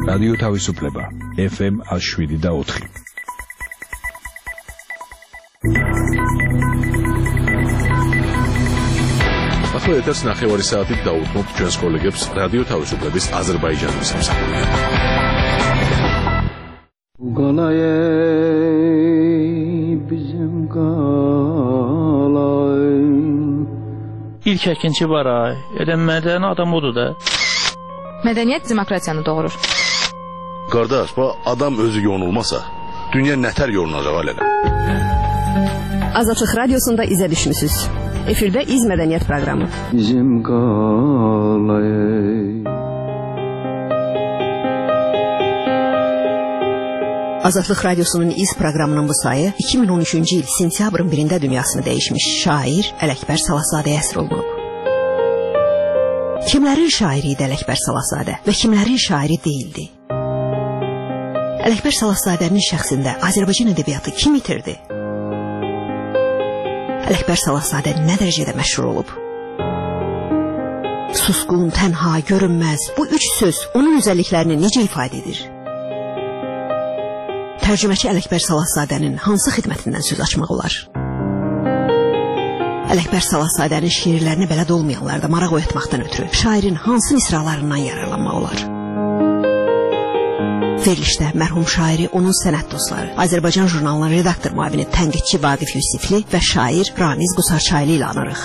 რადიო თავისუფლება FM 107.4. ახლა ეთერს ნახევარი საათით დაუთმობთ ჩვენს კოლეგებს რადიო თავისუფლების აზერბაიჯანის სამსახური. İlk ikinci var ay. Mədəni adam odur da. Mədəniyyət demokratiyanı doğurur. Qardaş, bu adam özü yonulmasa, dünya nətər yolunacaq alələ? Azadlıq Radiosunda izə düşmüsünüz. Efirdə İz Mədəniyyət proqramı. Bizim qalayı. Azadlıq Radiosunun İz proqramının bu sayı 2013-cü il sentyabrın 1-də dünyasını dəyişmiş şair Ələkbər Salahzadəyə həsr olunub. Kimlərin şairi idi Ələkbər Salahzadə və kimlərin şairi deyildi? Ələkbər Salahzadənin şəxsində Azərbaycan ədəbiyyatı kim itirdi? Ələkbər Salahzadə nə dərəcədə məşhur olub? Susqun, tənha, görünməz bu üç söz onun özəlliklərini necə ifadə edir? Tərcüməçi Ələkbər Salahzadənin hansı xidmətindən söz açmaq olar? Ələkbər Salahzadənin şiirlərini bələd olmayanlar da maraq oyatmaqdan ötürü şairin hansı misralarından yararlanmaq olar? Verilişdə mərhum şairi, onun sənət dostları, Azərbaycan jurnalının redaktor müavini tənqidçi Vaqif Yusifli və şair Ramiz Qusarçaylı ilə anırıq.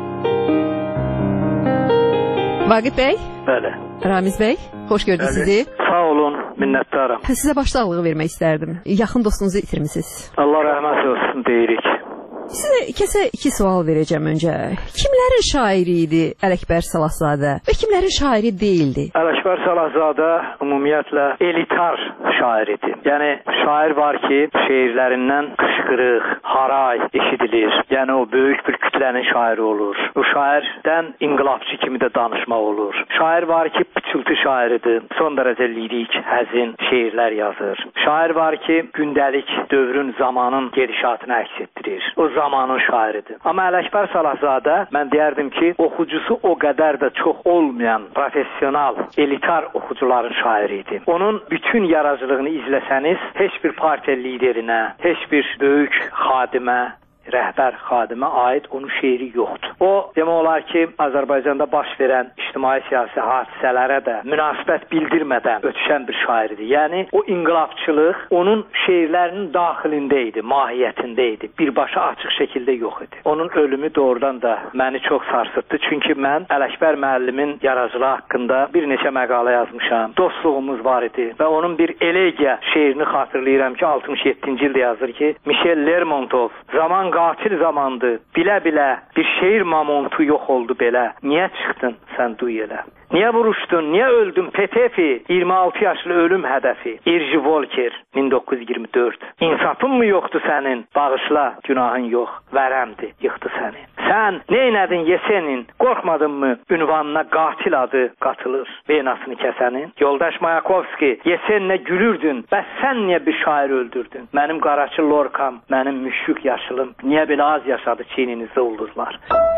Vaqif bəy? Bəli. Ramiz bəy, xoş gördük sizi. Sağ olun, minnətdaram. Sizə başsağlığı vermək istərdim. Yaxın dostunuzu itirmisiniz. Allah rəhmət olsun deyirik. Sizə iki sual verəcəm öncə. Kimlərin şairi idi Ələkbər Salahzadə və kimlərin şairi deyildi? Ələkbər Salahzadə ümumiyyətlə elitar şair idi. Yəni şair var ki, şeirlərindən qışqırıq, haray eşidilir. Yəni o böyük bir kütlənin şairi olur. O şairdən inqilabçı kimi də danışmaq olur. Şair var ki, pıçıltı şairidir. Son dərəcə lirik, həzin şeirlər yazır. Şair var ki, gündəlik dövrün, zamanın gedişatını əks etdirir. O zamanın şairidir. Amma Ələkbər Salahzadə mən deyərdim ki, oxucusu o qədər də çox olmayan professional, elitar oxucuların şairi idi. Onun bütün yaradıcılığını izləsəniz, heç bir partiya liderinə, heç bir böyük xadimə, rəhbər xadimə aid onun şeiri yoxdur. O, demək olar ki, Azərbaycanda baş verən ictimai-siyasi hadisələrə də münasibət bildirmədən ötüşən bir şairdir. Yəni, o inqilabçılıq onun şeirlərinin daxilində idi, mahiyyətində idi. Birbaşa açıq şəkildə yox idi. Onun ölümü doğrudan da məni çox sarsıtdı. Çünki mən Ələkbər müəllimin yaradıcılığı haqqında bir neçə məqalə yazmışam. Dostluğumuz var idi və onun bir elegiya şeirini xatırlayıram ki, 67-ci ildə yazır ki, Michel Lermontov, zaman qatil zamandı, bilə-bilə bir şeir mamontu yox oldu belə. Niyə çıxdın sən duy elə? Niyə vuruşdun, niyə öldün Petefi, 26 yaşlı ölüm hədəfi, Erji Volker, 1924. İnsafın mı yoxdur sənin? Bağışla, günahın yox, vərəmdi, yıxdı səni. Sən neynədin Yesenin, qorxmadın mı ünvanına qatil adı qatılır, venasını kəsənin? Yoldaş Mayakovski, Yesenlə gülürdün, bəs sən niyə bir şair öldürdün? Mənim qaraçı Lorkam, mənim müşük yaşılım, niyə belə az yaşadı çiyninizdə ulduzlar?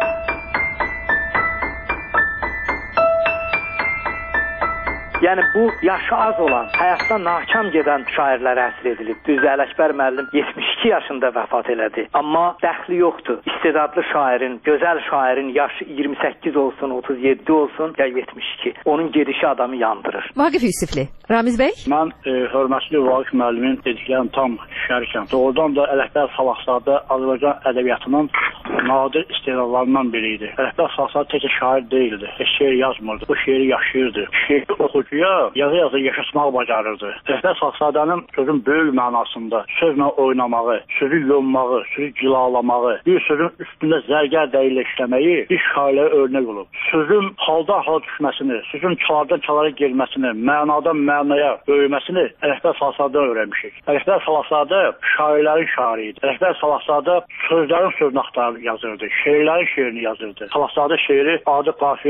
Yəni bu yaşı az olan, həyatda nakam gedən şairlərə həsr edilib. Düzdür, Ələkbər müəllim 72 yaşında vəfat elədi. Amma dəxli yoxdur. İstedadlı şairin, gözəl şairin yaşı 28 olsun, 37 olsun ya 72. Onun gedişi adamı yandırır. Vaqif Yusifli, Ramiz bəy? Mən hörmətli Vaqif müəllimin dediklərini tam şərikəm. Doğrudan da Ələkbər Salahzadə Azərbaycan ədəbiyyatının nadir istedadlarından biri idi. Ələkbər Salahzadə təkcə şair deyildi. Heç şeir yazmırdı. O şeiri yaşayırdı. Şeiri oxucu yazı-yazı yaşatmağı bacarırdı. Ələkbər Salahzadənin sözün böyük mənasında sözlə oynamağı, sözü yonmağı, sözü cilalamağı, bir sözün üstündə zərgər dəyilə işləməyi bir şairlərə örnək olub. Sözün haldan hala düşməsini, sözün çalardan çalara girməsini, mənadan mənaya böyüməsini Ələkbər Salahzadədən öyrənmişik. Ələkbər Salahzadə şairlərin şairi idi. Ələkbər Salahzadə sözlərin sözünü axtarıb yazırdı, şeirlərin şeirini yazırdı. Salahzadə şeiri adi qafiyə, hecayə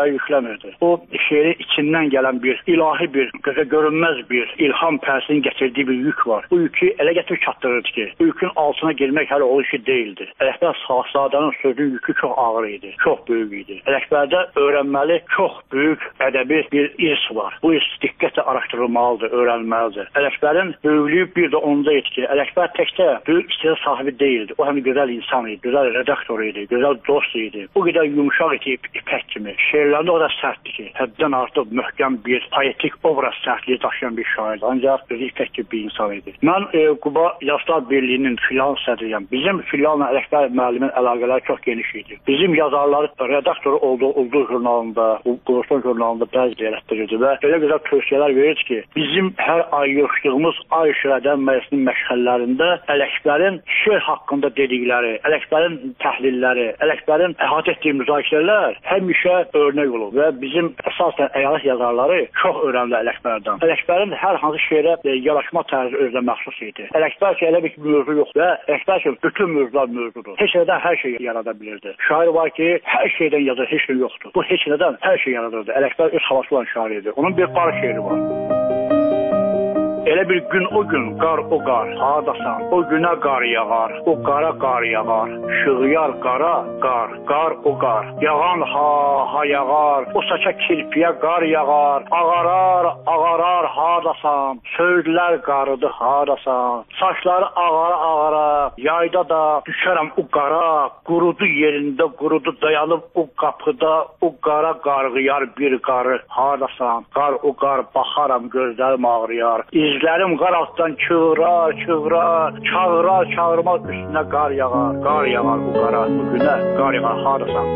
şair yükləmirdi. O şeirin içindən gələn bir ilahi bir, gözə görünməz bir ilham pərsinin gətirdiyi bir yük var. Bu yükü elə gətirib çatdırırdı ki, bu yükün altına girmək hələ o işi deyildi. Ələkbər Salahzadənin sözünün yükü çox ağır idi, çox böyük idi. Ələkbərdə öyrənməli çox böyük ədəbi bir irs var. Bu irs diqqətlə araşdırılmalıdır, öyrənilməlidir. Ələkbərin böyüklüyü bir də onda idi ki, Ələkbər təkcə böyük istedad sahibi deyildi. O həm gözəl insan idi, gözəl redaktor idi, gözəl dost idi. O qədər yumşaq idi ipək kimi. Şeirlərində o da sərtdir ki, həddən artıq möhkəm bir poetik obraz sərtliyi daşıyan bir şairdir. Ancaq özü ipək kimi bir insan idi. Mən Quba Yazıçılar Birliyinin filial sədriyəm. Bizim filialla Ələkbər müəllimin əlaqələri çox geniş idi. Bizim yazarları redaktoru olduğu jurnalında, Quruluşdan jurnalında bəzi yerləşdirirdi və elə gözəl tövsiyələr verirdi ki, bizim hər ay yığışdığımız Ay Şirədən məclisinin məşğəllərində Ələkbərin şeir haqqında dedikləri, Ələkbərin təhlilləri, Ələkbərin əhatə etdiyi müzakirələr həmişə örnək olub və bizim əsasən əyalət yazarları çox öyrəndi Ələkbərdən. Ələkbərin hər hansı şeirə yanaşma tərzi özünə məxsus idi. Ələkbər ki, elə bir mövzu yoxdur və Ələkbər ki, bütün mövzular mövzudur. Heç nədən hər şey yarada bilirdi. Şair var ki, hər şeydən yazır, heç şey yoxdur. Bu heç nədən hər şey yaradırdı. Ələkbər öz havası olan şair idi. Onun bir qar şeiri var. Elə bir gün o gün, qar o qar, hardasan, o günə qar yağar, o qara qar yağar, şığıyar qara qar, qar o qar, yağan ha yağar, o saça kirpiyə qar yağar, ağarar, hardasan, söydülər qarıdı, hardasan, saçları ağara, yayda da düşərəm o qara, qurudu yerində, qurudu dayanıb o qapıda, o qara qarğıyar bir qarı, hardasan, qar o qar, baxaram, gözlərim ağrıyar, İzlərim qar altdan çığırar, çağırmaz üstünə qar yağar bu qara, bu günə qar yağar, hardasan.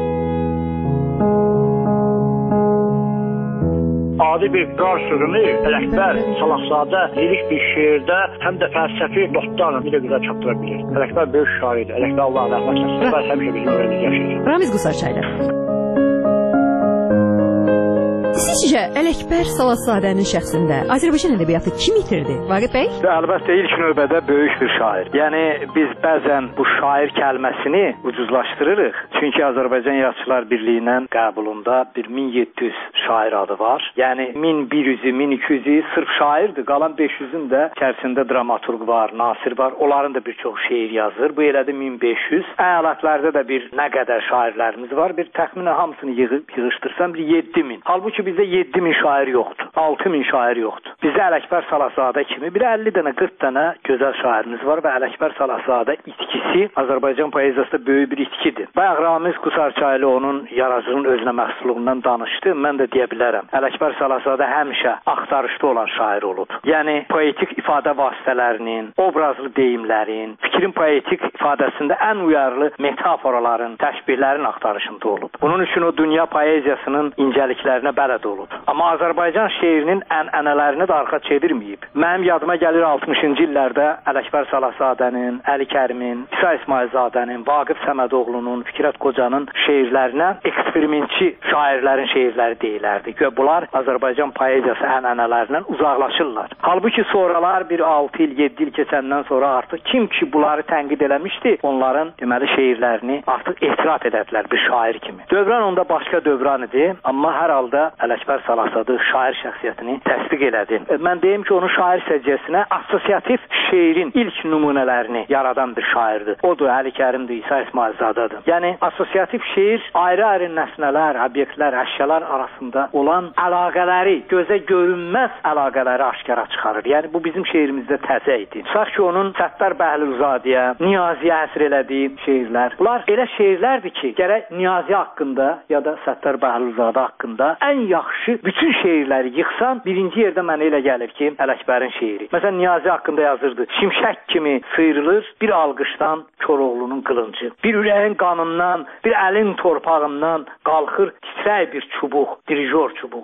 Adi bir qar sürünü Ələkbər Salahzadə lirik bir şeirdə həm də fəlsəfi notlarla bir də güzel çatdıra bilir. Ələkbər böyük şairdir. Ələkbər Allah rəhmət etsin. Ələkbər həmişə bizim öyrənici yaşayacaq. Ramiz Qusarçaylı. Sizcə Ələkbər Salahzadənin şəxsində Azərbaycan ədəbiyyatı kim itirdi? Vaqif bəy? Əlbəttə ilk növbədə böyük bir şair. Yəni biz bəzən bu şair kəlməsini ucuzlaşdırırıq. Çünki Azərbaycan Yazıçılar Birliyinin qəbulunda bir 1700 şair adı var. Yəni 1100-ü, 1200-ü sırf şairdir. Qalan 500-ün də içərisində dramaturq var, nasir var. Onların da bir çox şeir yazır. Bu elədi 1500. Əyalətlərdə də bir nə qədər şairlərimiz var. Bir təxminən hamısını yığışdırsam bir 7000. Halbuki bizdə 7000 şair yoxdur. 6000 şair yoxdur. Bizdə Ələkbər Salahzadə kimi bir 50 dənə, 40 dənə gözəl şairimiz var və Ələkbər Salahzadə itkisi Azərbaycan poeziyasında böyük bir itkidir. Bayaq Ramiz Qusarçaylı onun yaradıcılığının özünə məxsusluğundan danışdı. Mən də deyə bilərəm. Ələkbər Salahzadə həmişə axtarışda olan şair olub. Yəni poetik ifadə vasitələrinin, obrazlı deyimlərin, fikrin poetik ifadəsində ən uyarlı metaforaların, təşbihlərin axtarışında olub. Bunun üçün o dünya poeziyasının incəliklərinə bələd olub. Amma Azərbaycan şeirinin ənənələrini də arxa çevirməyib. Mənim yadıma gəlir 60-cı illərdə Ələkbər Salahzadənin, Əli Kərimin, İsa İsmailzadənin, Vaqif Səmədoğlunun, Fikrət Qocanın şeirlərinə eksperimentçi şairlərin şeirləri deyilərdi. Güya bunlar Azərbaycan poeziyası ənənələrindən uzaqlaşırlar. Halbuki sonralar bir 6 il, 7 il keçəndən sonra artıq kim ki bunları tənqid eləmişdi, onların deməli şeirlərini artıq etiraf edədilər bir şair kimi. Dövran onda başqa dövran idi, amma hər halda Ələkbər Salahzadə şair şəxsiyyətini təsdiq elədi. Mən deyim ki, onun şair səciyyəsinə assosiativ şeirin ilk nümunələrini yaradan bir şairdir. Odur, Əli Kərimdir, İsa İsmailzadədir. Yəni, assosiativ şeir ayrı-ayrı nəsnələr, obyektlər, əşyalar arasında olan əlaqələri, gözə görünməz əlaqələri aşkara çıxarır. Yəni, bu bizim şeirimizdə təzə idi. Tutaq ki, onun Səttar Bəhlulzadəyə, Niyaziyə həsr elədiyi şeirlər. Bunlar elə şeirlərdir ki, gərək Niyazi haqqında ya da Səttar Bəhlulzadə haqqında ən yaxşı bütün şeirləri yıxsan, birinci yerdə mənə elə gəlir ki, Ələkbərin şeiri. Məsələn, Niyazi haqqında yazırdı. Şimşək kimi sıyrılır bir alqışdan Koroğlunun qılıncı. Bir ürəyin qanından, bir əlin torpağından qalxır titrək bir çubuq, dirijor çubuğu.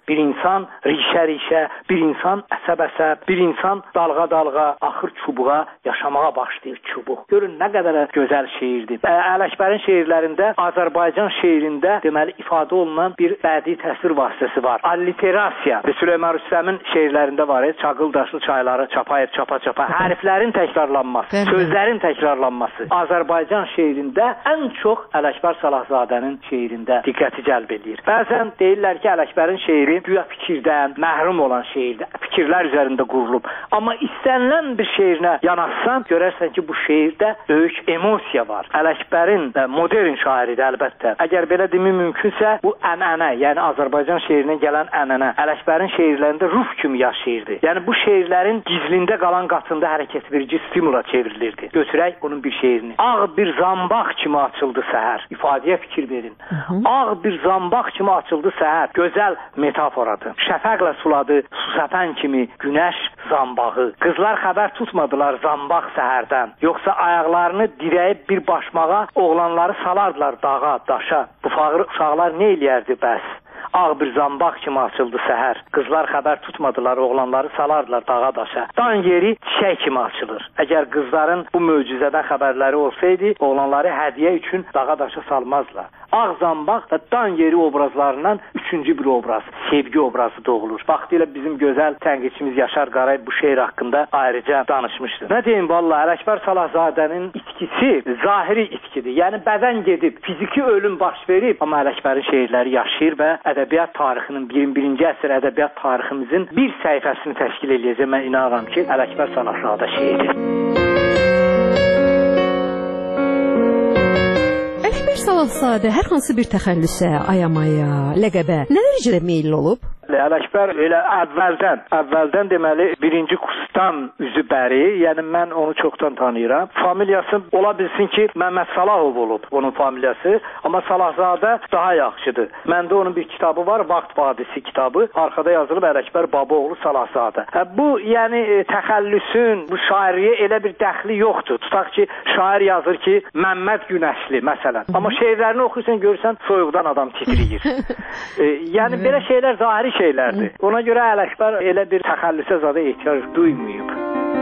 bir insan rişə-rişə, bir insan əsəb-əsəb, bir insan dalğa-dalğa, axır çubuğa yaşamağa başlayır çubuq. Görün nə qədər gözəl şeirdir. Ələkbərin şeirlərində, Azərbaycan şeirində deməli ifadə olunan bir bədii təsvir vasitəsi var. Alliterasiya. Süleyman Rüstəmin şeirlərində var. Çaqıl daşlı çayları çapayır, çapa-çapa. Hərflərin təkrarlanması, sözlərin təkrarlanması. Azərbaycan şeirində ən çox Ələkbər Salahzadənin şeirində diqqəti cəlb edir. Bəzən deyirlər ki, Ələkbərin şeiri güya fikirdən məhrum olan şeirdir. Fikirlər üzərində qurulub. Amma istənilən bir şeirinə yanaşsan, görərsən ki, bu şeirdə böyük emosiya var. Ələkbərin modern şairidir əlbəttə. Əgər belə demək mümkünsə, bu ənənə, yəni Azərbaycan şeirinə gələn ənənə Ələkbərin şeirlərində ruh kimi yaşayırdı. Yəni bu şeirlərin gizlində qalan qatında hərəkət verici stimula çevrilirdi. Götürək onun bir şeirini. Ağ bir zambaq kimi açıldı səhər. İfadəyə fikir verin. Ağ bir zambaq kimi açıldı səhər. Gözəl metaforadır. Şəfəqlə suladı su səpən kimi günəş zambağı. Qızlar xəbər tutmadılar zambaq səhərdən. Yoxsa ayaqlarını dirəyib bir başmağa oğlanları salardılar dağa, daşa. Bu fağır uşaqlar nə eləyərdi bəs? Ağ bir zambaq kimi açıldı səhər. Qızlar xəbər tutmadılar, oğlanları salardılar dağa daşa. Dan yeri çiçək kimi açılır. Əgər qızların bu möcüzədən xəbərləri olsaydı, oğlanları hədiyyə üçün dağa daşa salmazlar. Ağ zambaq və dan yeri obrazlarından üçüncü bir obraz, sevgi obrazı doğulur. Vaxtilə bizim gözəl tənqidçimiz Yaşar Qaray bu şeir haqqında ayrıca danışmışdı. Nə deyim valla, Ələkbər Salahzadənin itkisi zahiri itkidir. Yəni bədən gedib, fiziki ölüm baş verib, amma Ələkbərin şeirləri yaşayır və ədəbiyyat tarixinin 21-ci əsr ədəbiyyat tariximizin bir səhifəsini təşkil eləyəcək. Mən inanıram ki, Ələkbər Salahzadə şeiri. Ələkbər Salahzadə hər hansı bir təxəllüsə, ayamaya, ləqəbə nə dərəcədə meyilli olub? Ələkbər elə əvvəldən deməli birinci kursdan üzü bəri, yəni mən onu çoxdan tanıyıram. Familiyası ola bilsin ki, Məmməd Salahov olub onun familiyası, amma Salahzadə daha yaxşıdır. Məndə onun bir kitabı var, Vaxt Vadisi kitabı, arxada yazılıb Ələkbər Babaoğlu Salahzadə. Bu yəni təxəllüsün, bu şairliyə elə bir dəxli yoxdur. Tutaq ki, şair yazır ki, Məmməd Günəşli məsələn. Amma şeirlərini oxuyursan, görürsən soyuqdan adam titriyir. Yəni belə şeylər zahiri şeylərdir. Ona görə Ələkbər elə bir təxəllüsə zada ehtiyac duymayıb.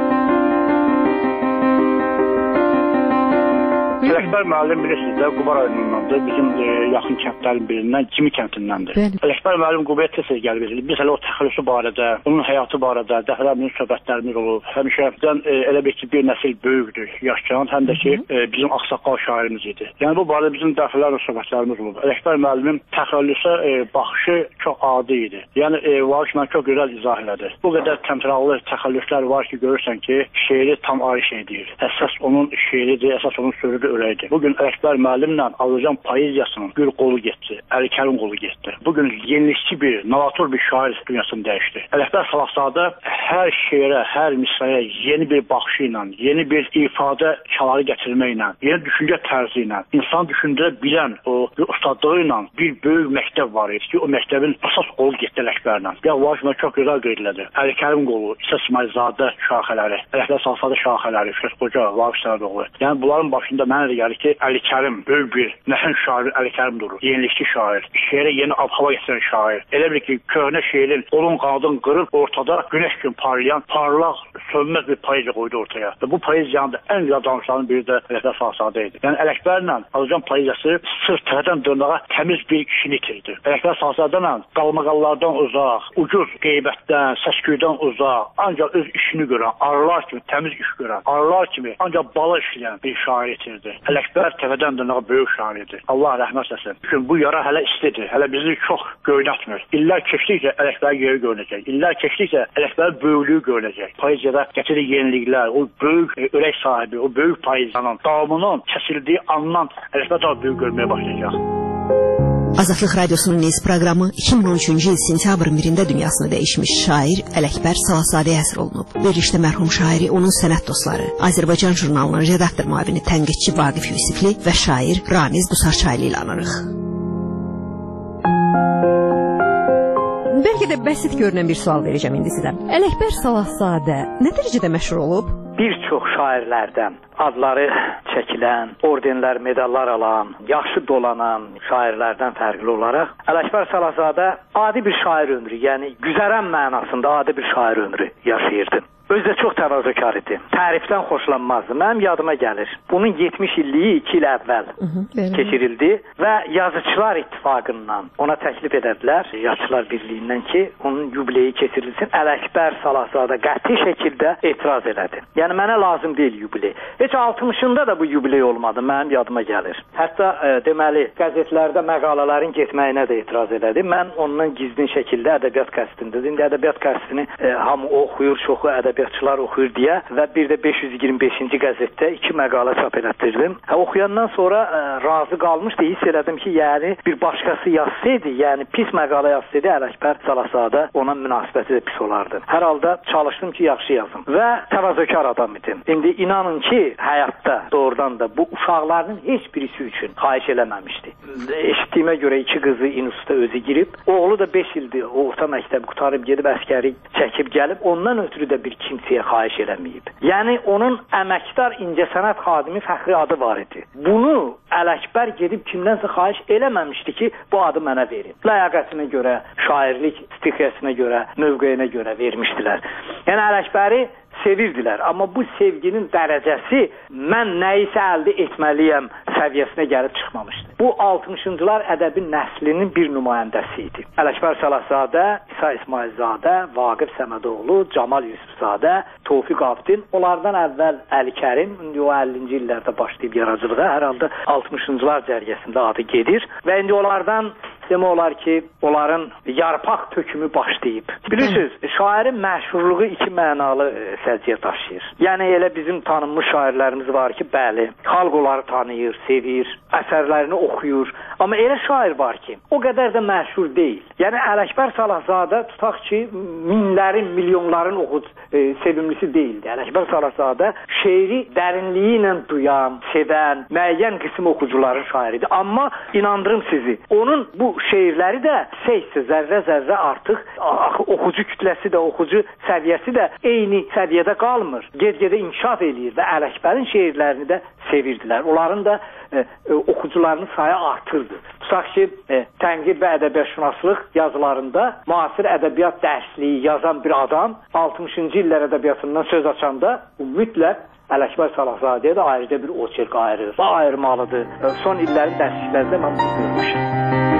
Ələkbər müəllim bilirsiniz də, Quba rayonundandır. Bizim yaxın kəndlərin birindən, Kimi kəndindəndir. Ələkbər müəllim Qubaya tez-tez gəlib edilir. Biz hələ o təxəllüsü barədə, onun həyatı barədə dəfələrlə söhbətlərimiz olub. Həmişə elə bir ki, bir nəsil böyükdür, yaşayan, həm də ki, bizim ağsaqqal şairimiz idi. Yəni bu barədə bizim dəfələrlə söhbətlərimiz olub. Ələkbər müəllimin təxəllüsə baxışı çox adi idi. Yəni Vaqic çox gözəl izah elədi. Bu qədər təmtəraqlı təxəllüslər var ki, görürsən ki, şeiri tam ayrı şey deyir. Əsas onun şeiridir, əsas onun sözüdür. Bugün Ələkbər müəllimlə Azərbaycan poeziyasının bir qolu getdi, Əli Kərim qolu getdi. Bugün yenilikçi bir, novator bir şair dünyasını dəyişdi. Ələkbər Salahzadə hər şeirə, hər misraya yeni bir baxışı ilə, yeni bir ifadə çaları gətirməklə, yeni düşüncə tərzi ilə, insan düşündürə bilən o ustadlığı ilə bir böyük məktəb var idi ki, o məktəbin əsas qolu getdi Ələkbərlə. Ya Vaqic çox gözəl qeydlədi. Əli Kərim qolu, İsa İsmailzadə şaxələri, Ələkbər Salahzadə şaxələri, Fikret Qoca, Vaqic Sərdoğlu. Yəni bunların başında mənə də gəlir ki, Əli Kərim böyük bir nəhəng şair Əli Kərim durur. Yenilikçi şair, şeirə yeni ab-hava gətirən şair. Elə bir ki, köhnə şeirin olun qanadını qırıb ortada günəş kimi parlayan, parlaq, sönməz bir poeziya qoydu ortaya. Və bu poeziyanın da ən güzel danışlarının biri də Ələkbər Salahzadə idi. Yəni Ələkbərlə Azərbaycan poeziyası sırf təzədən dırnağa təmiz bir kişini itirdi. Ələkbər Salahzadələ qalmaqallardan uzaq, ucuz qeybətdən, səsküydən uzaq, ancaq öz işini görən, arılar kimi təmiz iş görən, arılar kimi ancaq bala işləyən bir şair itirdi. Ələkbər təfədən dırnağa böyük şairdir. Allah rəhmət eləsin. Çünki bu yara hələ istidir. Hələ bizi çox göynətmir. İllər keçdikcə Ələkbərin yeri görünəcək. İllər keçdikcə Ələkbərin böyüklüyü görünəcək. Poeziyada gətirir yeniliklər, o böyük ürək sahibi, o böyük poeziyanın davamının kəsildiyi andan Ələkbər daha böyük görməyə başlayacaq. Azadlıq Radyosu'nun Nez programı 2013-cü il sentyabrın 1-də dünyasını dəyişmiş şair Ələkbər Salahzadəyə həsr olunub. Verilişdə mərhum şairi, onun sənət dostları, Azərbaycan jurnalının redaktor müavini tənqidçi Vaqif Yusifli və şair Ramiz Busarçaylı ilə anırıq. Bəlkə də bəsit görünən bir sual verəcəm indi sizə. Ələkbər Salahzadə nə dərəcədə məşhur olub? bir çox şairlərdən adları çəkilən, ordenlər, medallar alan, yaxşı dolanan şairlərdən fərqli olaraq Ələkbər Salazadə adi bir şair ömrü, yəni güzərən mənasında adi bir şair ömrü yaşayırdı. Özü də çox təvazökar idi. Tərifdən xoşlanmazdı. Mənim yadıma gəlir. Bunun 70 illiyi 2 il əvvəl keçirildi və Yazıçılar İttifaqından ona təklif edədilər, Yazıçılar Birliyindən ki, onun yubileyi keçirilsin. Ələkbər Salazadə qəti şəkildə etiraz elədi. Yəni mənə lazım deyil yubiley. Heç 60-ında da bu yubiley olmadı. Mənim yadıma gəlir. Hətta deməli qəzetlərdə məqalələrin getməyinə də etiraz elədi. Mən ondan gizlin şəkildə ədəbiyyat qəzetində, indi ədəbiyyat qəzetini hamı oxuyur, çoxu ədəbiyyatçılar oxuyur deyə və bir də 525-ci qəzetdə 2 məqalə çap elətdirdim. Oxuyandan sonra razı qalmışdı, hiss elədim ki, yəni bir başqası yazsaydı, yəni pis məqalə yazsaydı, Ələkbər Salazadə ona münasibəti də pis olardı. Hər halda çalışdım ki, yaxşı yazım və təvazökar adam idim. İndi inanın ki, həyatda doğrudan da bu uşaqlarının heç birisi üçün xahiş eləməmişdi. Eşitdiyimə görə 2 qızı instituta özü girib, oğlu da 5 ildir orta məktəb qutarıb gedib əskəri çəkib gəlib, ondan ötürü də bir kimsəyə xahiş eləməyib. Yəni onun əməkdar incəsənət xadimi fəxri adı var idi. Bunu Ələkbər gedib kimdənsə xahiş eləməmişdi ki, bu adı mənə verin. Ləyaqətinə görə, şairlik stiqyasına görə, mövqeyinə görə vermişdilər. Yəni Ələkbəri sevirdilər, amma bu sevginin dərəcəsi mən nəyisə əldə etməliyəm səviyyəsinə gəlib çıxmamışdı. Bu 60-cılar ədəbi nəslinin bir nümayəndəsi idi. Ələkbər Salazadə, İsa İsmailzadə, Vaqif Səmədoğlu, Camal Yusufzadə, Tofiq Abdin, onlardan əvvəl Əli Kərim, indi o 50-ci illərdə başlayıb yaradıcılığa, hər halda 60-cılar cərgəsində adı gedir və indi onlardan demək olar ki, onların yarpaq tökümü başlayıb. Bilirsiniz, şairin məşhurluğu 2 mənalı səciyyət daşıyır. Yəni elə bizim tanınmış şairlərimiz var ki, bəli, xalq onları tanıyır, sevir, əsərlərini oxuyur. Amma elə şair var ki, o qədər də məşhur deyil. Yəni Ələkbər Salazadə tutaq ki, minlərin, milyonların sevimlisi deyildi. Ələkbər Salazadə şeiri dərinliyi ilə duyan, sevən, müəyyən qism oxucuların şairidir. Amma inandırım sizi, onun bu şeirləri də zərrə-zərrə artıq oxucu kütləsi də, oxucu səviyyəsi də eyni səviyyədə qalmır. Ged-gedə inkişaf eləyir və Ələkbərin şeirlərini də sevirdilər. Onların da oxucularının sayı artırdı. Tutaq ki, tənqid və ədəbiyyatşünaslıq yazılarında müasir ədəbiyyat dərsliyi yazan bir adam 60-cı illər ədəbiyyatından söz açanda mütləq Ələkbər Salahzadəyə də ayrıca bir oçerk ayırır və ayırmalıdır. Son illərin dərsliklərində mən bunu görmüşəm.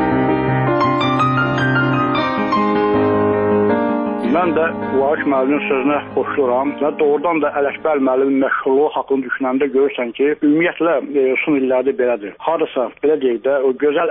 Mən də Vaqif müəllimin sözünə qoşuluram və doğrudan da Ələkbər müəllimin məşhurluğu haqqında düşünəndə görürsən ki, ümumiyyətlə son illərdə belədir. Harasa, belə deyək də, o gözəl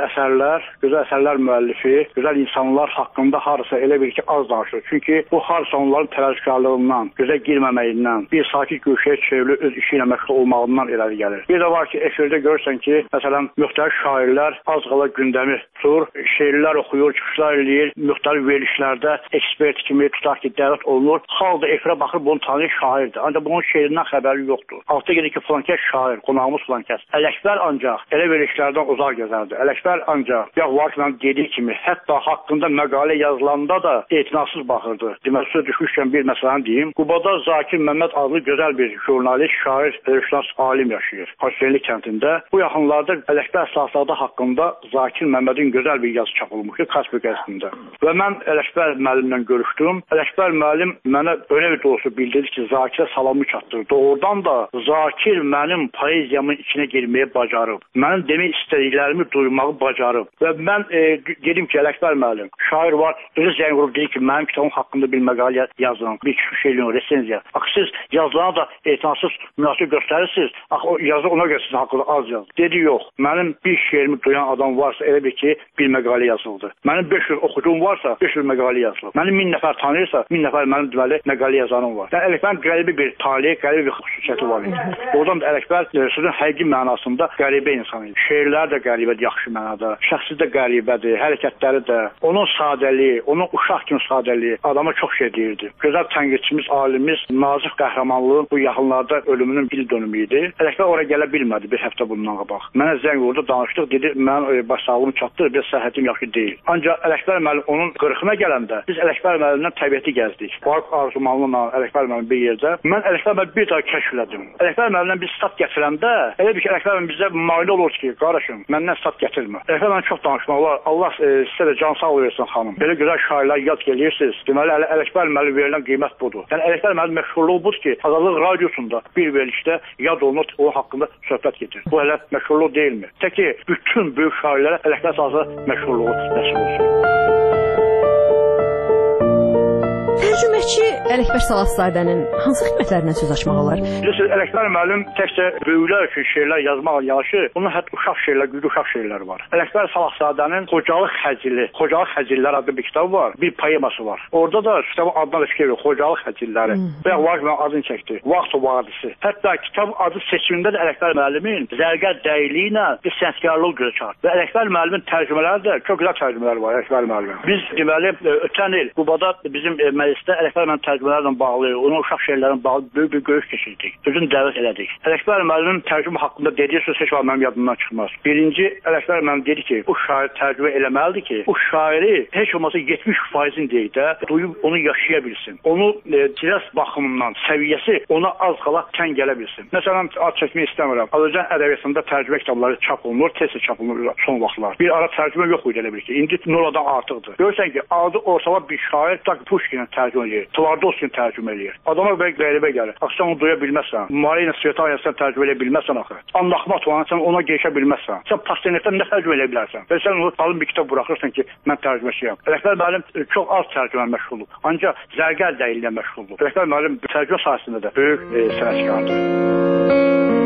əsərlər müəllifi, gözəl insanlar haqqında harasa elə bir ki, az danışır. Çünki bu harasa onların təvəzzükarlığından, gözə girməməyindən, bir sakit güşəyə çevrili öz işi ilə məşğul olmağından irəli gəlir. Bir də var ki, efirdə görürsən ki, məsələn, müxtəlif şairlər az qala gündəmi tutur, şeirlər oxuyur, çıxışlar eləyir, müxtəlif verilişlərdə ekspert kimi tutaq ki, dəvət olunur. Xalq da efirə baxır, bunu tanıyır, şairdir. Ancaq bunun şeirindən xəbəri yoxdur. Altı gedir ki, filankəs şair, qonağımız filankəs. Ələkbər ancaq elə verilişlərdən uzaq gəzərdi. Ələkbər ancaq, Vaqifin dediyi kimi, hətta haqqında məqalə yazılanda da etinasız baxırdı. Demək, söz düşmüşkən bir məsələni deyim. Qubada Zakir Məmməd adlı gözəl bir jurnalist, şair, verilişlər alim yaşayır. Hacıbəyli kəndində. Bu yaxınlarda Ələkbər Salazadə haqqında Zakir Məmmədin gözəl bir yazı çap olmuşdu Kaspi qəzetində. Və mən Ələkbər müəllimlə görüşdüm. Ələkbər müəllim mənə öyle bir doğrusu bildirdi ki, Zakirə salamı çatdırır. Doğrudan da Zakir mənim poeziyamın içine girməyi bacarıb. Mənim demək istədiklərimi duymağı bacarıb. Və mən dedim ki, Ələkbər müəllim, şair var, özü zəng vurub dedi ki, mənim kitabım haqqında bir məqalə yazın, bir şeyin resenziya. Axı siz yazılarına da etinasız münasib göstərirsiniz. Axı o yazı ona görə sizin haqqında az yaz. Dedi, yox, mənim bir şeirimi duyan adam varsa elə bir ki, bir məqalə yazıldı. Mənim 500 oxucum varsa 500 məqalə yazılıb. Mənim 1000 nəfər tanıyırsa 1000 nəfər mənim deməli məqalə yazanım var. Yəni Ələkbərin qəribə bir taleyi, qəribə bir xüsusiyyəti var idi. Oradan da Ələkbər sözün həqiqi mənasında qəribə insan idi. Şeirlər də qəribədir, yaxşı mənada. Şəxsi də qəribədir, hərəkətləri də. Onun sadəliyi, onun uşaq kimi sadəliyi adama çox şey deyirdi. Gözəl tənqidçimiz, alimimiz Nazif Qəhrəmanlığın bu yaxınlarda ölümünün il dönümü idi. Ələkbər oraya gələ bilmədi bir həftə bundan qabaq. Mənə zəng vurdu, danışdıq, dedi, mənim baş sağlığım çatdı, bir səhhətim yaxşı deyil. Ancaq Ələkbər müəllim onun qırxına gələndə biz Ələkbər müəllimdən təbiəti gəzdik. Vahid Arzumanlı'la Ələkbər müəllim bir yerdə. Mən Ələkbər müəllim bir daha kəşf elədim. Ələkbər müəllimlə biz stat gətirəndə elə bir ki, Ələkbər müəllim bizə mane olur ki, qardaşım, məndən stat gətirmə. Ələkbər müəllim çox danışmaq olar. Allah sizə də can sağ versin xanım. Belə gözəl şairlər yad gelirsiniz. Deməli, Ələkbər müəllim verilən qiymət budur. Yəni Ələkbər müəllim məşhurluğu budur ki, Azadlıq radiosunda bir verilişdə yad olunur, o haqqında söhbət gedir. Bu hələ məşhurluq deyilmi? Təki bütün böyük şairlərə Ələkbər salası məşhurluğu nəsib olsun. Tərcüməçi Ələkbər Salatzadənin hansı xidmətlərindən söz açmaq olar? Bilirsiniz, Ələkbər müəllim təkcə böyüklər üçün şeirlər yazmaq yanaşı, onun hətta uşaq şeirlər, güclü uşaq şeirləri var. Ələkbər Salatzadənin Xocalıq Həzilləri adlı bir kitabı var, bir poeması var. Orada da kitabın adına da fikir verir, Xocalıq Həzilləri. Və Vahid adını çəkdi, Vaxt Vadisi. Hətta kitab adı seçimində də Ələkbər müəllimin zərgər dəyiliyi ilə bir sənətkarlıq gözə çarpdı. Və Ələkbər müəllimin tərcümələri də çox gözəl tərcümələri var Ələkbər müəllimin. Biz deməli ötən il Qubada bizim məclisdə Ələkbər müəllim tərcümələrlə bağlı, onun uşaq şeirlərlə bağlı böyük bir görüş keçirdik. Özünü dəvət elədik. Ələkbər müəllimin tərcümə haqqında dediyi söz heç vaxt mənim yadımdan çıxmaz. Birinci, Ələkbər müəllim dedi ki, bu şair tərcümə eləməlidir ki, bu şairi heç olmasa 70%-in deyək də, duyub onu yaşaya bilsin. Onu tiras baxımından səviyyəsi ona az qala kən gələ bilsin. Məsələn, ad çəkmək istəmirəm. Azərbaycan ədəbiyyatında tərcümə kitabları çap olunur, tez çap olunur son vaxtlar. Bir ara tərcümə yox idi elə bir ki. İndi noladan artıqdır. Görürsən ki, adı ortalama bir şair Pushkinə tərcümə edir. Tvardovskini tərcümə edir. Adama qəribə gəlir. Axı sən onu duya bilməzsən. Marina Svetayanı sən tərcümə edə bilməzsən axı. Anna Axmatovanı sən ona geçə bilməzsən. Sən Pasternakdan nə tərcümə edə bilərsən? Və sən onu qalın bir kitab buraxırsan ki, mən tərcüməçiyəm. Ələkbər müəllim çox az tərcümə məşğuldur. Ancaq zərgər dəyiliyə məşğuldur. Ələkbər müəllim tərcümə sahəsində də böyük sənətkardır.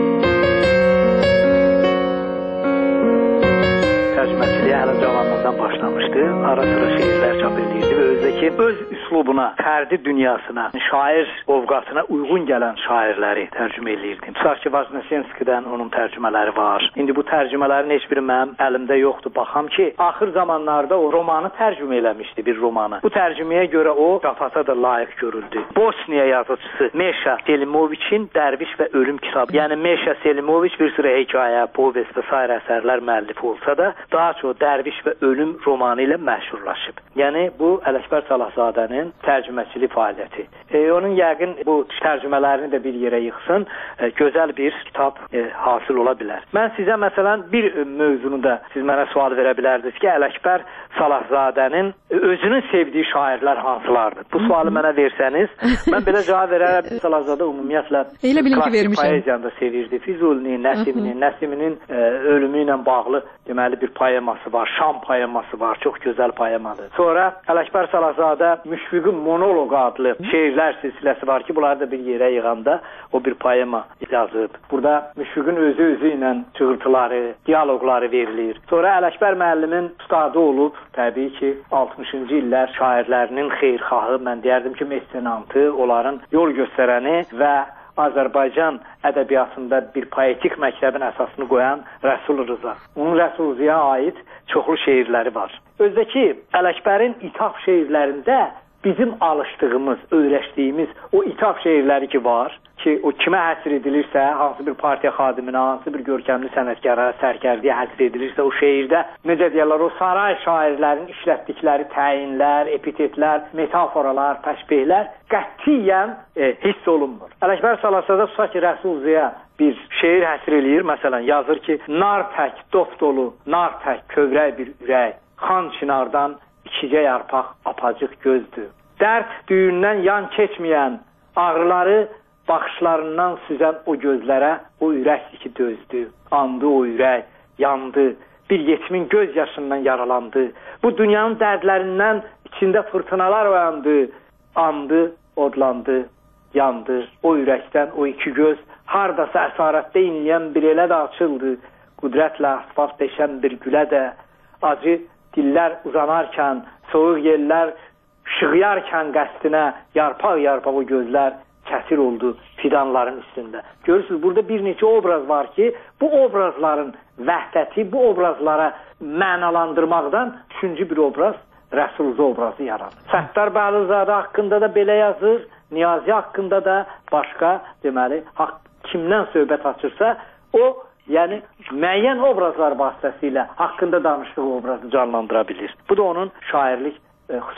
Tərcüməçiliyə hələ cavanlıqdan başlamışdı. Ara sıra şeirlər çap edirdi və özdəki öz üslubuna, fərdi dünyasına, şair ovqatına uyğun gələn şairləri tərcümə edirdim. Tutaq ki, Vaznesenskidən onun tərcümələri var. İndi bu tərcümələrin heç biri mənim əlimdə yoxdur. Baxam ki, axır zamanlarda o romanı tərcümə eləmişdi, bir romanı. Bu tərcüməyə görə o qafata da layiq görüldü. Bosniya yazıçısı Meşa Selimoviçin Dərviş və Ölüm kitabı. Yəni Meşa Selimoviç bir sıra hekayə, povest və sair əsərlər müəllifi olsa da, daha çox Dərviş və Ölüm romanı ilə məşhurlaşıb. Yəni bu Ələkbər Salatzadənin tərcüməçilik fəaliyyəti. Onun yəqin bu tərcümələrini də bir yerə yığsın, gözəl bir kitab hasil ola bilər. Mən sizə məsələn bir mövzunu da siz mənə sual verə bilərdiniz ki, Ələkbər Salatzadənin özünün sevdiyi şairlər hansılardır? Bu sualı mənə versəniz, mən belə cavab verərəm. Salazzadə ümumiyyətlə klassik poeziyanı da sevirdi. Füzulini, Nəsiminin ölümü ilə bağlı deməli bir poeması var, Şam poeması var, çox gözəl poemadır. Sonra Ələkbər Salazzadə Müşfiqin Monoloq adlı şeirlər silsiləsi var ki, bunları da bir yerə yığanda o bir poema yazıb. Burada Müşfiqin özü ilə çığırtıları, diyaloqları verilir. Sonra Ələkbər müəllimin ustadı olub, təbii ki, 60-cı illər şairlərinin xeyirxahı, mən deyərdim ki, mesenantı, onların yol göstərəni və Azərbaycan ədəbiyyatında bir poetik məktəbin əsasını qoyan Rəsul Rıza. Onun Rəsul Rıza'ya aid çoxlu şeirləri var. Özdəki Ələkbərin ithaf şeirlərində bizim alışdığımız, öyrəşdiyimiz o ithaf şeirləri ki var, ki o kimə həsr edilirsə, hansı bir partiya xadiminə, hansı bir görkəmli sənətkara, sərkərdiyə həsr edilirsə, o şeirdə necə deyirlər, o saray şairlərin işlətdikləri təyinlər, epitetlər, metaforalar, təşbihlər qətiyyən hiss olunmur. Ələkbər Salatzadə tutaq ki, Rəsul Rıza'ya bir şeir həsr eləyir, məsələn, yazır ki, nar tək, dof dolu, nar tək, kövrək bir ürək, xan çinardan ikicə yarpaq apacıq gözdür. Dərd düyündən yan keçməyən, ağrıları baxışlarından süzən o gözlərə o ürək ki dözdü. Andı o ürək, yandı, bir yetimin göz yaşından yaralandı. Bu dünyanın dərdlərindən içində fırtınalar oyandı. Andı, odlandı, yandı. O ürəkdən o iki göz hardasa əsarətdə inləyən bir elə də açıldı. Qüdrətlə asfalt deşən bir gülə də acı dillər uzanarkən, soğuq yellər şığıyarkən qəsdinə yarpaq-yarpaq o gözlər kəsir oldu fidanların üstündə. Görürsünüz, burada bir neçə obraz var ki, bu obrazların vəhdəti, bu obrazlara mənalandırmaqdan üçüncü bir obraz Rəsul Rıza obrazı yaradır. Səttar Bəlizadə haqqında da belə yazır, Niyazi haqqında da başqa, deməli, kimdən söhbət açırsa, o, yəni, müəyyən obrazlar vasitəsilə haqqında danışdığı obrazı canlandıra bilir. Bu da onun şairlik xüsusiyyətidir.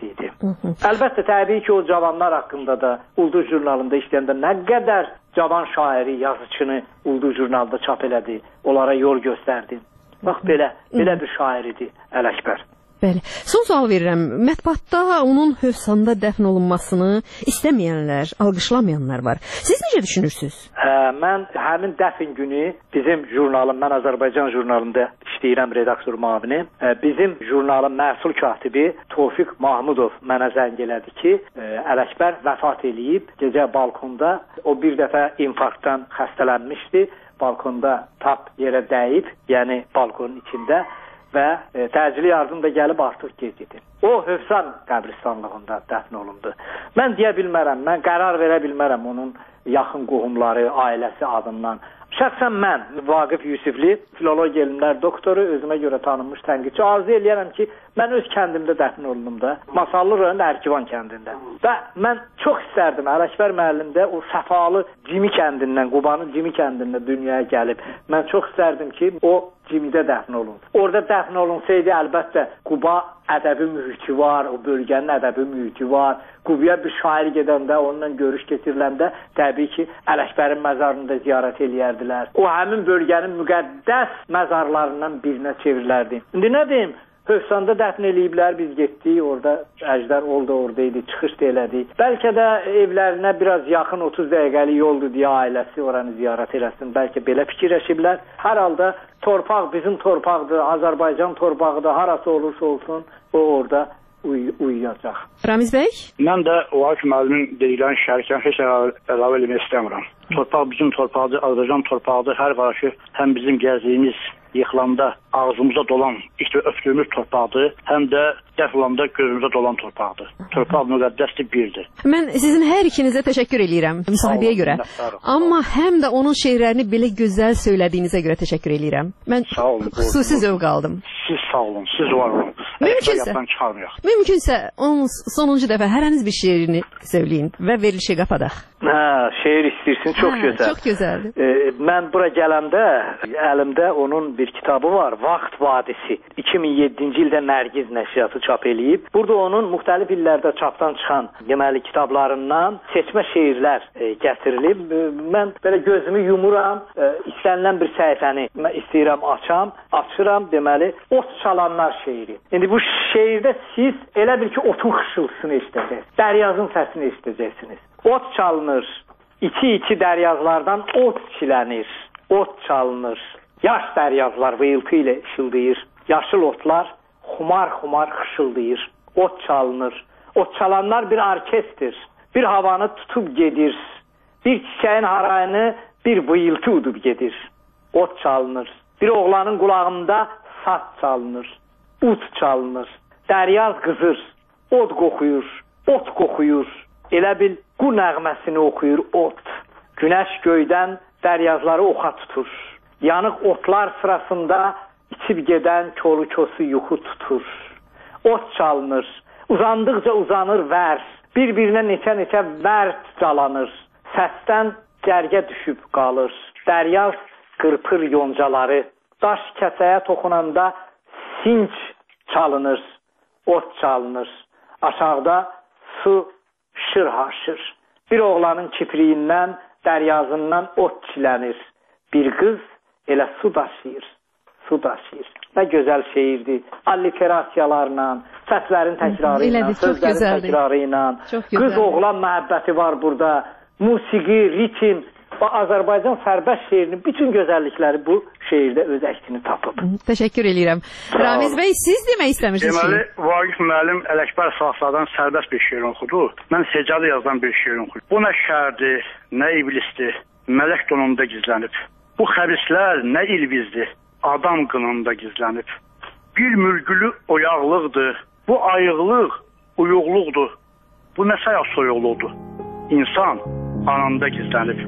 şairəti idi. Əlbəttə, təbii ki, o cavanlar haqqında da Ulduz jurnalında işləyəndə nə qədər cavan şairi, yazıçını Ulduz jurnalında çap elədi, onlara yol göstərdi. Bax, belə bir şair idi Ələkbər. Bəli. Son sual verirəm. Mətbuatda onun Hövsanda dəfn olunmasını istəməyənlər, alqışlamayanlar var. Siz necə düşünürsünüz? Mən həmin dəfn günü bizim jurnalım, mən Azərbaycan jurnalında işləyirəm redaktor müavini. Bizim jurnalın məsul katibi Tofiq Mahmudov mənə zəng elədi ki, Ələkbər vəfat eləyib. Gecə balkonda, o bir dəfə infarktdan xəstələnmişdi. Balkonda tap yerə dəyib, yəni balkonun içində. Və təcili yardım da gəlib artıq gec idi. O, Hövsan qəbristanlığında dəfn olundu. Mən deyə bilmərəm, mən qərar verə bilmərəm onun yaxın qohumları, ailəsi adından. Şəxsən mən, Vaqif Yusifli, filologiya elmlər doktoru, özümə görə tanınmış tənqidçi, arzu eləyərəm ki, mən öz kəndimdə dəfn olundum da, Masallı rayon Ərkivan kəndində. Və mən çox istərdim, Ələkbər müəllimdə o səfalı Cimi kəndindən, Qubanın Cimi kəndindən dünyaya gəlib. Mən çox istərdim ki, o Cimidə dəfn olunsun. Orada dəfn olunsaydı, əlbəttə, Quba ədəbi mühiti var, o bölgənin ədəbi mühiti var. Qubaya bir şair gedəndə, onunla görüş keçiriləndə təbii ki, Ələkbərin məzarını da ziyarət eləyərdilər. O, həmin bölgənin müqəddəs məzarlarından birinə çevrilərdi. İndi nə deyim? Hövsanda dəfn eləyiblər, biz getdik, orada Əjdər oldu, oradaydı, çıxış da elədi. Bəlkə də evlərinə biraz yaxın 30 dəqiqəlik yoldu deyə ailəsi oranı ziyarət eləsin. Bəlkə belə fikirləşiblər. Hər halda torpaq bizim torpaqdır, Azərbaycan torpağıdır, harası olursa olsun, o orada uyuyacaq. Ramiz bəy? Mən də Vaqif müəllimin dediklərini şərikən heç əlavə eləmək istəmirəm. Torpaq bizim torpaqdır, Azərbaycan torpağıdır. Hər qarşı həm bizim gəzdiyimiz yıxılanda ağzımıza dolan, ilk öpdüyümüz torpaqdır, həm də dəf olanda gözümüzə dolan torpaqdır. Torpaq müqəddəsdir, birdir. Mən sizin hər ikinizə təşəkkür eləyirəm müsahibəyə görə. Amma həm də onun şeirlərini belə gözəl söylədiyinizə görə təşəkkür eləyirəm. Mən xüsusi zövq aldım. Siz sağ olun, siz var olun. Mümkünsə onun sonuncu dəfə hərəniz bir şeirini söyləyin və verilişi qapadaq. Şeir istəyirsin, çox gözəl. Çox gözəldir. Mən bura gələndə əlimdə onun bir kitabı var, Vaxt Vadisi. 2007-ci ildə Nərgiz nəşriyyatı çap eləyib. Burada onun müxtəlif illərdə çapdan çıxan deməli kitablarından seçmə şeirlər gətirilib. Mən belə gözümü yumuram, istənilən bir səhifəni istəyirəm açıram, deməli ot çalanlar şeiri. İndi bu şeirdə siz elə bil ki otun xışıltısını eşidəcəksiniz, dəryazın səsini eşidəcəksiniz. Ot çalınır, içi dəryazlardan ot çilənir, ot çalınır. Yaş dəryazlar vıyıltı ilə işıldayır, yaşıl otlar xumar xışıldayır, ot çalınır. Ot çalanlar bir orkestr, bir havanı tutub gedir, bir çiçəyin harayını bir vıyıltı udub gedir, ot çalınır. Bir oğlanın qulağında saz çalınır, ut çalınır, dəryaz qızır, ot qoxuyur, elə bil qu nəğməsini oxuyur ot. Günəş göydən dəryazları oxa tutur. Yanıq otlar sırasında içib gedən kolu-kosu yuxu tutur. Ot çalınır, uzandıqca uzanır vərs, bir-birinə neçə vərt calanır. Səsdən gərgə düşüb qalır, dəryaz qırpır yoncaları. Daş kəsəyə toxunanda sinç çalınır, ot çalınır. Aşağıda su şır-haşır. Bir oğlanın kipriyindən, dəryazından ot çilənir. Bir qız elə su daşıyır. Nə gözəl şeirdir. Alliterasiyalarla, səslərin təkrarı ilə, sözlərin təkrarı ilə. Qız-oğlan məhəbbəti var burada. Musiqi, ritim və Azərbaycan sərbəst şeirinin bütün gözəllikləri bu şeirdə öz əksini tapıb. Təşəkkür eləyirəm. Ramiz bəy, siz demək istəmirsiniz? Deməli, Vaqif müəllim Ələkbər Salahzadən sərbəst bir şeir oxudu. Mən seccadə yazılan bir şeir oxudum. Bu nə şərdir, nə iblisdir, mələk donunda gizlənib. Bu xəbislər nə ilvizdir, adam qınında gizlənib. Bir mürgülü oyaqlıqdır, bu ayıqlıq uyuqluqdur. Bu nə sayaq soyuqluqdur, insan anında gizlənib.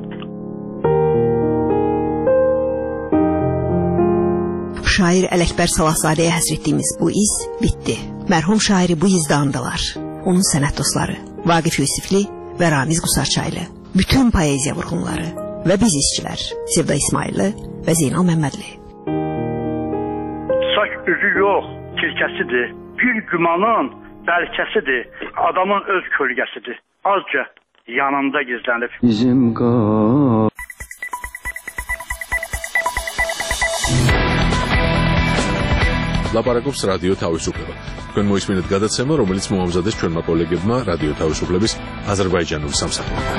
Şair Ələkbər Salahzadəyə həsr etdiyimiz bu iz bitdi. Mərhum şairi bu izdə andılar. Onun sənət dostları Vaqif Yusifli və Ramiz Qusarçaylı, bütün poeziya vurğunları və biz işçilər Sevda İsmailli və Zeynal Məmmədli. Saç üzü yox, tilkəsidir. Bir gümanın bəlkəsidir, adamın öz kölgəsidir. Azca yanında gizlənib. ლაპარაკობს რადიო თავისუფლება. თქვენ მოისმინეთ გადაცემა, რომელიც მოამზადეს ჩვენმა კოლეგებმა რადიო თავისუფლების აზერბაიჯანული სამსახურიდან.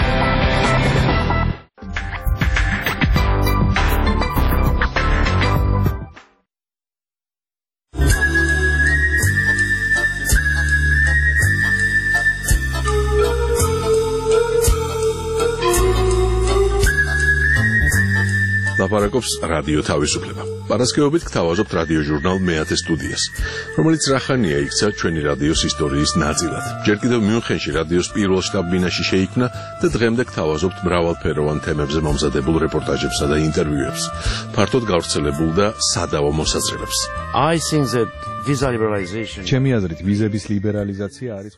ლაპარაკობს რადიო თავისუფლება. პარასკევობით გთავაზობთ რადიო ჟურნალ მეათე სტუდიას, რომელიც რახანია იქცა ჩვენი რადიოს ისტორიის ნაწილად. ჯერ კიდევ მიუნხენში რადიოს პირველ შტაბ-ბინაში შეიქმნა და დღემდე გთავაზობთ მრავალფეროვან თემებზე მომზადებულ რეპორტაჟებსა და ინტერვიუებს, ფართოდ გავრცელებულ და სადავო მოსაზრებებს. I think that visa liberalization ჩემი აზრით ვიზების ლიბერალიზაცია არის